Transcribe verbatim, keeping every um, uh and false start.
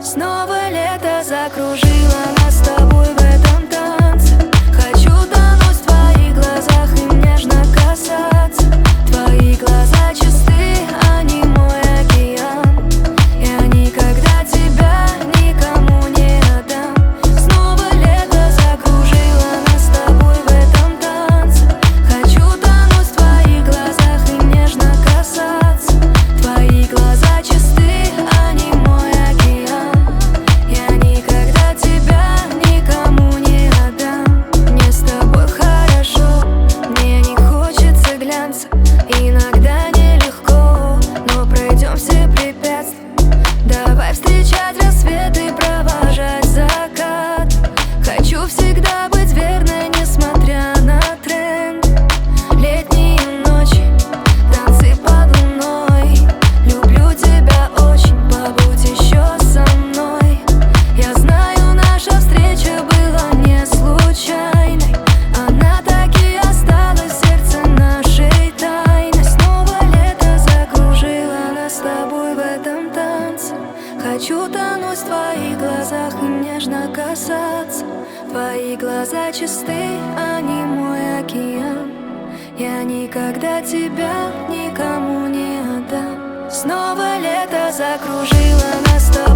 Снова лето закружило нас с тобой в этом танце. Хочу тонуть в твоих глазах и нежно касаться. Твои глаза чисты, они мой океан. Я никогда тебя никому не отдам. Снова лето закружило нас с тобой в этом танце. Хочу тонуть в твоих глазах и нежно касаться. Твои глаза чисты, они мой океан. Я никогда тебя никому не отдам. Мне с тобой хорошо, мне не хочется глянца. Иногда нелегко, но пройдем все препятствия. Давай встречать рассвет и провожать закат. Хочу всегда быть верной, несмотря на тренд. Летние ночи, танцы под луной. Люблю тебя очень, побудь еще со мной. Я знаю, наша встреча была не случайной. Она так и осталась в сердце нашей тайной. Снова лето закружило нас с тобой в этом танце. Хочу тонуть в твоих глазах и нежно касаться. Твои глаза чисты, они мой океан. Я никогда тебя никому не отдам. Снова лето закружило нас с тобой.